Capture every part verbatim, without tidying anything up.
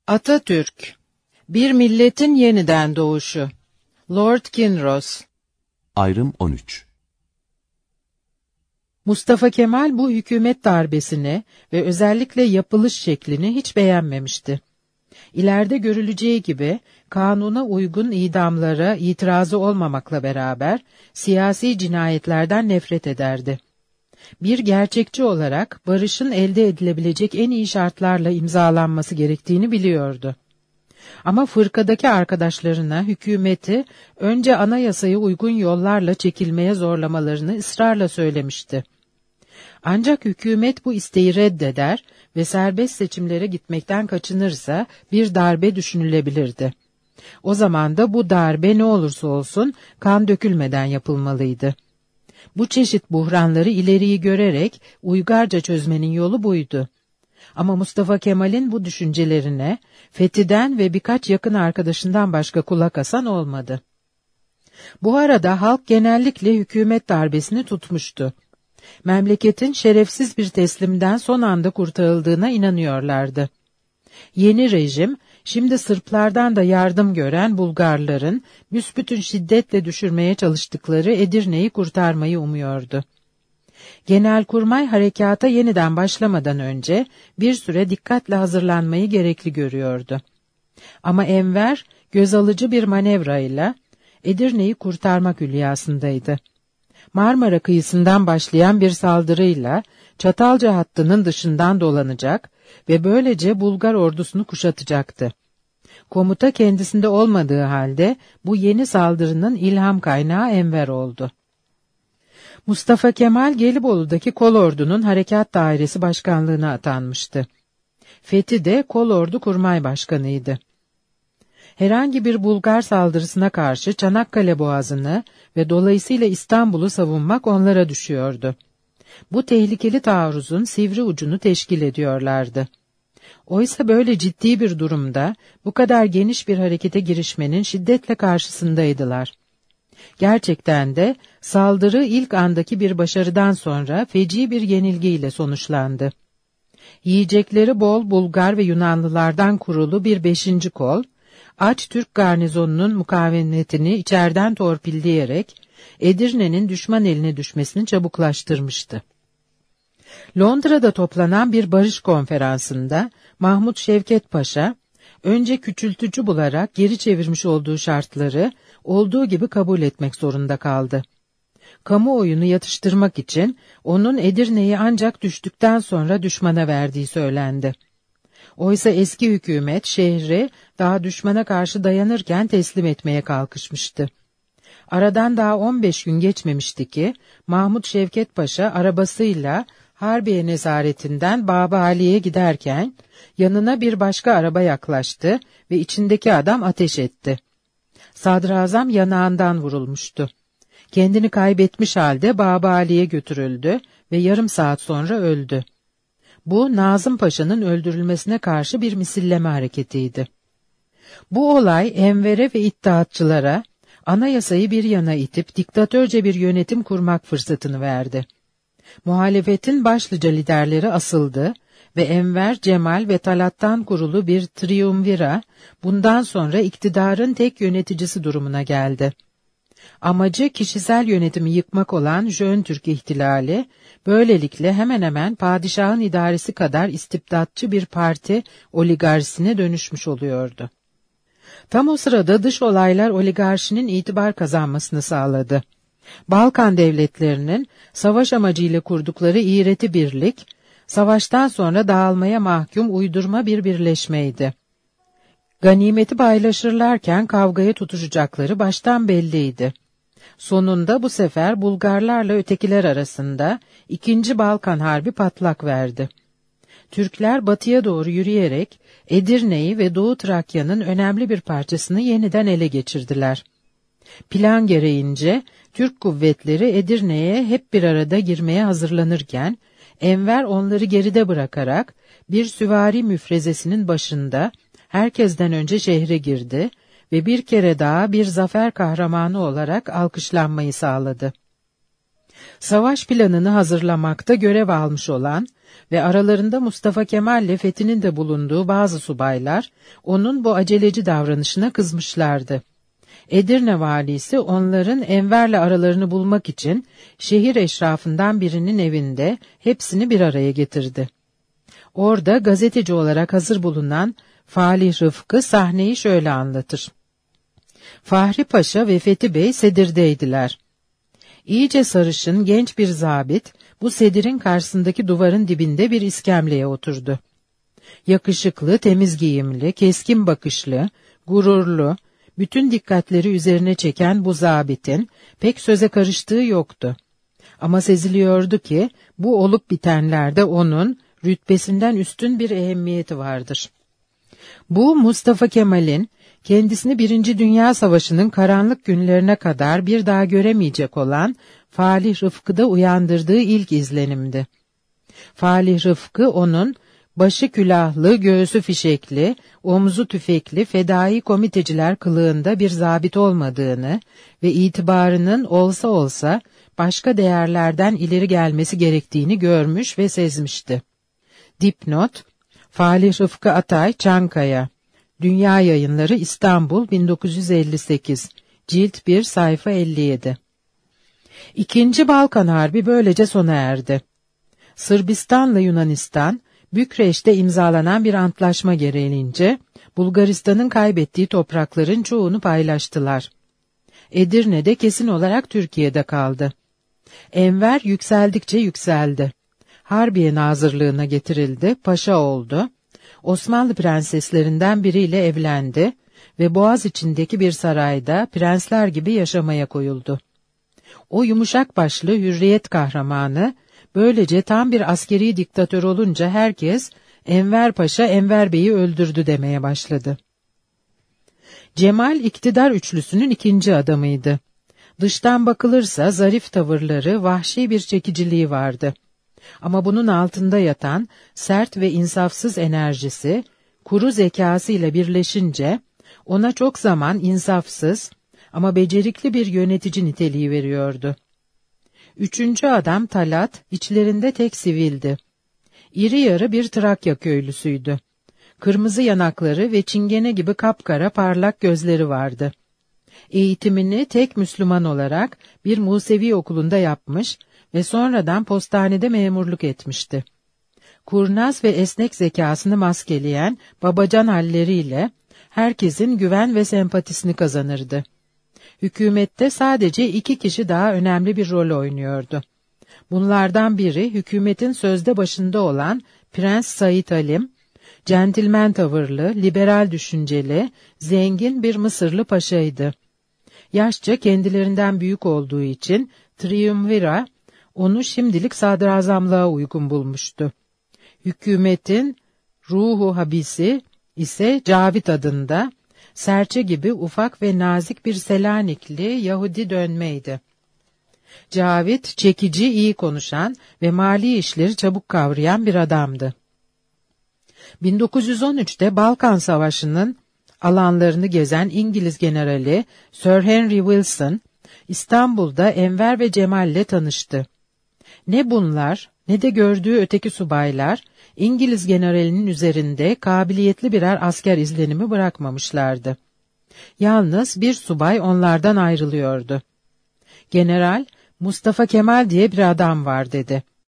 Atatürk, bir milletin yeniden doğuşu. Lord Kinross. Ayrım on üç. Mustafa Kemal bu hükümet darbesini ve özellikle yapılış şeklini hiç beğenmemişti. İleride görüleceği gibi kanuna uygun idamlara itirazı olmamakla beraber siyasi cinayetlerden nefret ederdi. Bir gerçekçi olarak barışın elde edilebilecek en iyi şartlarla imzalanması gerektiğini biliyordu. Ama fırkadaki arkadaşlarına hükümeti önce anayasaya uygun yollarla çekilmeye zorlamalarını ısrarla söylemişti. Ancak hükümet bu isteği reddeder ve serbest seçimlere gitmekten kaçınırsa bir darbe düşünülebilirdi. O zaman da bu darbe ne olursa olsun kan dökülmeden yapılmalıydı. Bu çeşit buhranları ileriyi görerek uygarca çözmenin yolu buydu. Ama Mustafa Kemal'in bu düşüncelerine Fethi'den ve birkaç yakın arkadaşından başka kulak asan olmadı. Bu arada halk genellikle hükümet darbesini tutmuştu. Memleketin şerefsiz bir teslimden son anda kurtarıldığına inanıyorlardı. Yeni rejim, şimdi Sırplardan da yardım gören Bulgarların büsbütün şiddetle düşürmeye çalıştıkları Edirne'yi kurtarmayı umuyordu. Genelkurmay harekata yeniden başlamadan önce bir süre dikkatle hazırlanmayı gerekli görüyordu. Ama Enver göz alıcı bir manevrayla Edirne'yi kurtarmak hülyasındaydı. Marmara kıyısından başlayan bir saldırıyla Çatalca hattının dışından dolanacak ve böylece Bulgar ordusunu kuşatacaktı. Komuta kendisinde olmadığı halde bu yeni saldırının ilham kaynağı Enver oldu. Mustafa Kemal Gelibolu'daki kolordunun harekat dairesi başkanlığına atanmıştı. Fethi de kolordu kurmay başkanıydı. Herhangi bir Bulgar saldırısına karşı Çanakkale Boğazı'nı ve dolayısıyla İstanbul'u savunmak onlara düşüyordu. Bu tehlikeli taarruzun sivri ucunu teşkil ediyorlardı. Oysa böyle ciddi bir durumda bu kadar geniş bir harekete girişmenin şiddetle karşısındaydılar. Gerçekten de saldırı ilk andaki bir başarıdan sonra feci bir yenilgiyle sonuçlandı. Yiyecekleri bol Bulgar ve Yunanlılardan kurulu bir beşinci kol, aç Türk garnizonunun mukavemetini içeriden torpilleyerek Edirne'nin düşman eline düşmesini çabuklaştırmıştı. Londra'da toplanan bir barış konferansında Mahmut Şevket Paşa, önce küçültücü bularak geri çevirmiş olduğu şartları olduğu gibi kabul etmek zorunda kaldı. Kamuoyunu yatıştırmak için onun Edirne'yi ancak düştükten sonra düşmana verdiği söylendi. Oysa eski hükümet şehri daha düşmana karşı dayanırken teslim etmeye kalkışmıştı. Aradan daha on beş gün geçmemişti ki Mahmut Şevket Paşa arabasıyla Harbiye nezaretinden Babali'ye giderken yanına bir başka araba yaklaştı ve içindeki adam ateş etti. Sadrazam yanağından vurulmuştu. Kendini kaybetmiş halde Babali'ye götürüldü ve yarım saat sonra öldü. Bu Nazım Paşa'nın öldürülmesine karşı bir misilleme hareketiydi. Bu olay Enver'e ve iddiatçılara anayasayı bir yana itip diktatörce bir yönetim kurmak fırsatını verdi. Muhalefetin başlıca liderleri asıldı ve Enver, Cemal ve Talat'tan kurulu bir triumvira bundan sonra iktidarın tek yöneticisi durumuna geldi. Amacı kişisel yönetimi yıkmak olan Jön Türk ihtilali, böylelikle hemen hemen padişahın idaresi kadar istibdatçı bir parti oligarsisine dönüşmüş oluyordu. Tam o sırada dış olaylar oligarşinin itibar kazanmasını sağladı. Balkan devletlerinin savaş amacıyla kurdukları iğreti birlik, savaştan sonra dağılmaya mahkum uydurma bir birleşmeydi. Ganimeti paylaşırlarken kavgaya tutuşacakları baştan belliydi. Sonunda bu sefer Bulgarlarla ötekiler arasında ikinci Balkan Harbi patlak verdi. Türkler batıya doğru yürüyerek Edirne'yi ve Doğu Trakya'nın önemli bir parçasını yeniden ele geçirdiler. Plan gereğince Türk kuvvetleri Edirne'ye hep bir arada girmeye hazırlanırken Enver onları geride bırakarak bir süvari müfrezesinin başında herkesten önce şehre girdi ve bir kere daha bir zafer kahramanı olarak alkışlanmayı sağladı. Savaş planını hazırlamakta görev almış olan ve aralarında Mustafa Kemal ile Fethi'nin de bulunduğu bazı subaylar, onun bu aceleci davranışına kızmışlardı. Edirne valisi onların Enver'le aralarını bulmak için şehir eşrafından birinin evinde hepsini bir araya getirdi. Orada gazeteci olarak hazır bulunan Falih Rıfkı sahneyi şöyle anlatır. Fahri Paşa ve Fethi Bey sedirdeydiler. İyice sarışın genç bir zabit bu sedirin karşısındaki duvarın dibinde bir iskemleye oturdu. Yakışıklı, temiz giyimli, keskin bakışlı, gururlu, bütün dikkatleri üzerine çeken bu zabitin pek söze karıştığı yoktu. Ama seziliyordu ki bu olup bitenlerde onun rütbesinden üstün bir ehemmiyeti vardır. Bu Mustafa Kemal'in kendisini Birinci Dünya Savaşı'nın karanlık günlerine kadar bir daha göremeyecek olan Falih Rıfkı'da uyandırdığı ilk izlenimdi. Falih Rıfkı onun başı külahlı, göğsü fişekli, omzu tüfekli fedai komiteciler kılığında bir zabit olmadığını ve itibarının olsa olsa başka değerlerden ileri gelmesi gerektiğini görmüş ve sezmişti. Dipnot: Falih Rıfkı Atay, Çankaya, Dünya Yayınları, İstanbul, bin dokuz yüz elli sekiz, Cilt bir, sayfa elli yedi. İkinci Balkan Harbi böylece sona erdi. Sırbistan'la Yunanistan, Bükreş'te imzalanan bir antlaşma gereğince, Bulgaristan'ın kaybettiği toprakların çoğunu paylaştılar. Edirne'de kesin olarak Türkiye'de kaldı. Enver yükseldikçe yükseldi. Harbiye Nazırlığına getirildi, paşa oldu. Osmanlı prenseslerinden biriyle evlendi ve Boğaziçi'ndeki bir sarayda prensler gibi yaşamaya koyuldu. O yumuşak başlı hürriyet kahramanı, böylece tam bir askeri diktatör olunca herkes Enver Paşa Enver Bey'i öldürdü demeye başladı. Cemal iktidar üçlüsünün ikinci adamıydı. Dıştan bakılırsa zarif tavırları, vahşi bir çekiciliği vardı. Ama bunun altında yatan sert ve insafsız enerjisi, kuru zekasıyla birleşince ona çok zaman insafsız ama becerikli bir yönetici niteliği veriyordu. Üçüncü adam Talat, içlerinde tek sivildi. İri yarı bir Trakya köylüsüydü. Kırmızı yanakları ve çingene gibi kapkara parlak gözleri vardı. Eğitimini tek Müslüman olarak bir Musevi okulunda yapmış ve sonradan postanede memurluk etmişti. Kurnaz ve esnek zekasını maskeleyen babacan halleriyle herkesin güven ve sempatisini kazanırdı. Hükümette sadece iki kişi daha önemli bir rol oynuyordu. Bunlardan biri hükümetin sözde başında olan Prens Said Halim, centilmen tavırlı, liberal düşünceli, zengin bir Mısırlı paşaydı. Yaşça kendilerinden büyük olduğu için Triumvira onu şimdilik sadrazamlığa uygun bulmuştu. Hükümetin ruhu habisi ise Cavit adında, serçe gibi ufak ve nazik bir Selanikli Yahudi dönmeydi. Cavit, çekici, iyi konuşan ve mali işleri çabuk kavrayan bir adamdı. bin dokuz yüz on üçte Balkan Savaşı'nın alanlarını gezen İngiliz generali Sir Henry Wilson, İstanbul'da Enver ve Cemal'le tanıştı. Ne bunlar, ne de gördüğü öteki subaylar, İngiliz generalinin üzerinde kabiliyetli birer asker izlenimi bırakmamışlardı. Yalnız bir subay onlardan ayrılıyordu. General, Mustafa Kemal diye bir adam var dedi.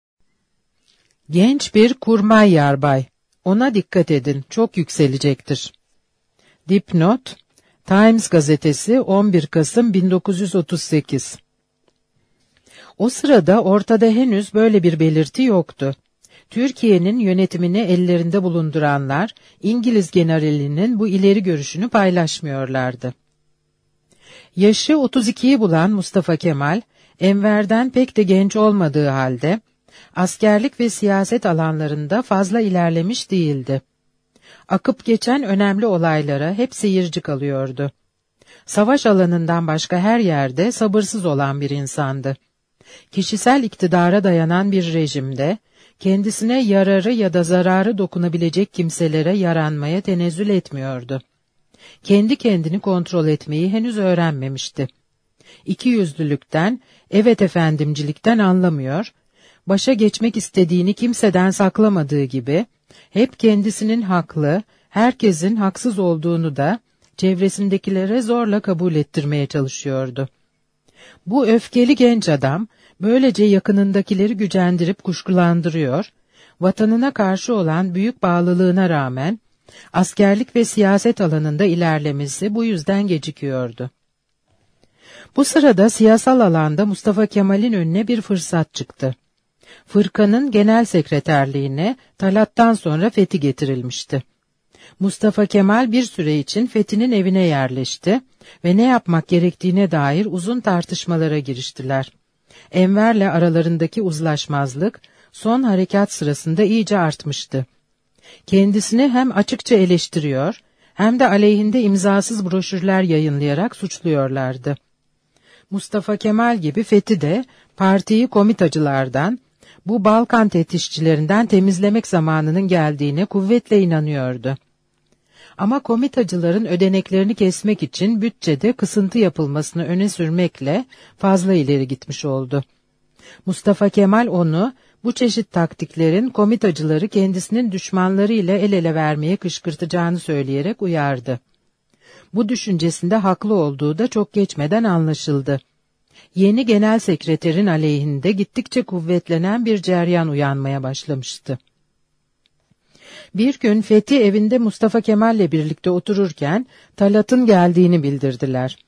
Genç bir kurmay yarbay. Ona dikkat edin, çok yükselecektir. Dipnot: Times gazetesi, on bir Kasım bin dokuz yüz otuz sekiz. O sırada ortada henüz böyle bir belirti yoktu. Türkiye'nin yönetimini ellerinde bulunduranlar, İngiliz generalinin bu ileri görüşünü paylaşmıyorlardı. Yaşı otuz ikiyi bulan Mustafa Kemal, Enver'den pek de genç olmadığı halde, askerlik ve siyaset alanlarında fazla ilerlemiş değildi. Akıp geçen önemli olaylara hep seyirci kalıyordu. Savaş alanından başka her yerde sabırsız olan bir insandı. Kişisel iktidara dayanan bir rejimde, kendisine yararı ya da zararı dokunabilecek kimselere yaranmaya tenezzül etmiyordu. Kendi kendini kontrol etmeyi henüz öğrenmemişti. İkiyüzlülükten, evet efendimcilikten anlamıyor, başa geçmek istediğini kimseden saklamadığı gibi, hep kendisinin haklı, herkesin haksız olduğunu da çevresindekilere zorla kabul ettirmeye çalışıyordu. Bu öfkeli genç adam, böylece yakınındakileri gücendirip kuşkulandırıyor, vatanına karşı olan büyük bağlılığına rağmen, askerlik ve siyaset alanında ilerlemesi bu yüzden gecikiyordu. Bu sırada siyasal alanda Mustafa Kemal'in önüne bir fırsat çıktı. Fırkanın genel sekreterliğine Talat'tan sonra Fethi getirilmişti. Mustafa Kemal bir süre için Fethi'nin evine yerleşti ve ne yapmak gerektiğine dair uzun tartışmalara giriştiler. Enver'le aralarındaki uzlaşmazlık son harekat sırasında iyice artmıştı. Kendisini hem açıkça eleştiriyor hem de aleyhinde imzasız broşürler yayınlayarak suçluyorlardı. Mustafa Kemal gibi Fethi de partiyi komitacılardan, bu Balkan teftişçilerinden temizlemek zamanının geldiğine kuvvetle inanıyordu. Ama komitacıların ödeneklerini kesmek için bütçede kısıntı yapılmasını öne sürmekle fazla ileri gitmiş oldu. Mustafa Kemal onu bu çeşit taktiklerin komitacıları kendisinin düşmanlarıyla el ele vermeye kışkırtacağını söyleyerek uyardı. Bu düşüncesinde haklı olduğu da çok geçmeden anlaşıldı. Yeni genel sekreterin aleyhinde gittikçe kuvvetlenen bir ceryan uyanmaya başlamıştı. Bir gün Fethi evinde Mustafa Kemal'le birlikte otururken Talat'ın geldiğini bildirdiler.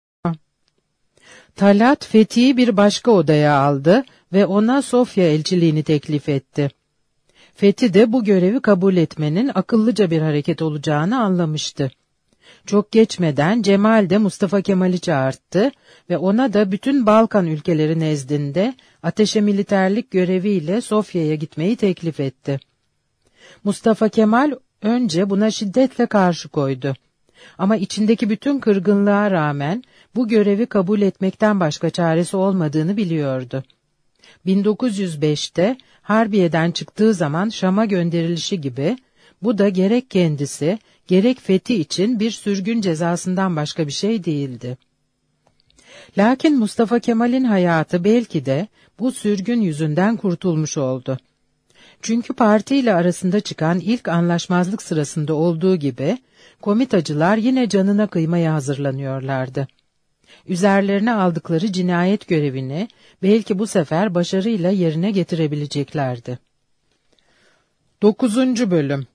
Talat Fethi'yi bir başka odaya aldı ve ona Sofya elçiliğini teklif etti. Fethi de bu görevi kabul etmenin akıllıca bir hareket olacağını anlamıştı. Çok geçmeden Cemal de Mustafa Kemal'i çağırttı ve ona da bütün Balkan ülkeleri nezdinde ateşe militerlik göreviyle Sofya'ya gitmeyi teklif etti. Mustafa Kemal önce buna şiddetle karşı koydu. Ama içindeki bütün kırgınlığa rağmen bu görevi kabul etmekten başka çaresi olmadığını biliyordu. bin dokuz yüz beşte Harbiye'den çıktığı zaman Şam'a gönderilişi gibi, bu da gerek kendisi, gerek Fethi için bir sürgün cezasından başka bir şey değildi. Lakin Mustafa Kemal'in hayatı belki de bu sürgün yüzünden kurtulmuş oldu. Çünkü partiyle arasında çıkan ilk anlaşmazlık sırasında olduğu gibi, komitacılar yine canına kıymaya hazırlanıyorlardı. Üzerlerine aldıkları cinayet görevini belki bu sefer başarıyla yerine getirebileceklerdi. Dokuzuncu Bölüm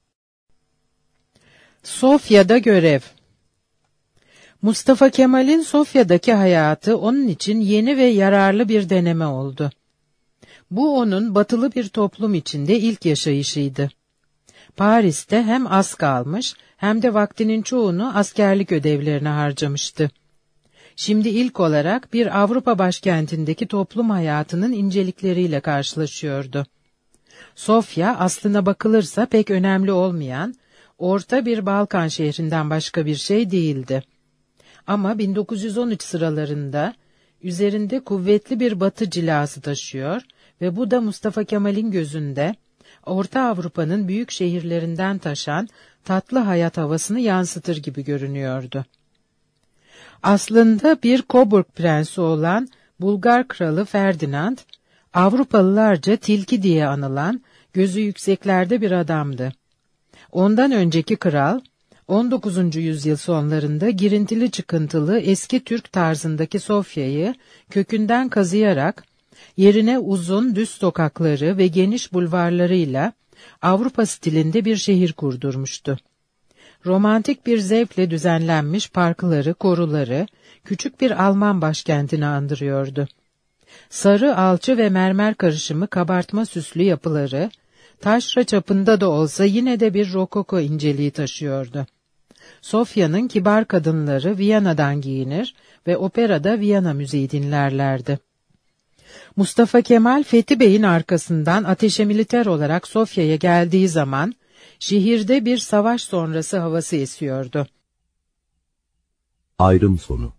Sofya'da görev. Mustafa Kemal'in Sofya'daki hayatı onun için yeni ve yararlı bir deneme oldu. Bu onun batılı bir toplum içinde ilk yaşayışıydı. Paris'te hem az kalmış hem de vaktinin çoğunu askerlik ödevlerine harcamıştı. Şimdi ilk olarak bir Avrupa başkentindeki toplum hayatının incelikleriyle karşılaşıyordu. Sofya aslına bakılırsa pek önemli olmayan, orta bir Balkan şehrinden başka bir şey değildi. Ama bin dokuz yüz on üç sıralarında üzerinde kuvvetli bir batı cilası taşıyor ve bu da Mustafa Kemal'in gözünde Orta Avrupa'nın büyük şehirlerinden taşan tatlı hayat havasını yansıtır gibi görünüyordu. Aslında bir Coburg prensi olan Bulgar kralı Ferdinand, Avrupalılarca tilki diye anılan gözü yükseklerde bir adamdı. Ondan önceki kral, on dokuzuncu yüzyıl sonlarında girintili çıkıntılı eski Türk tarzındaki Sofya'yı kökünden kazıyarak, yerine uzun düz sokakları ve geniş bulvarlarıyla Avrupa stilinde bir şehir kurdurmuştu. Romantik bir zevkle düzenlenmiş parkları, koruları, küçük bir Alman başkentini andırıyordu. Sarı alçı ve mermer karışımı kabartma süslü yapıları, taşra çapında da olsa yine de bir rokoko inceliği taşıyordu. Sofya'nın kibar kadınları Viyana'dan giyinir ve operada Viyana müziği dinlerlerdi. Mustafa Kemal, Fethi Bey'in arkasından ateşe militer olarak Sofya'ya geldiği zaman, şehirde bir savaş sonrası havası esiyordu. Ayrım sonu.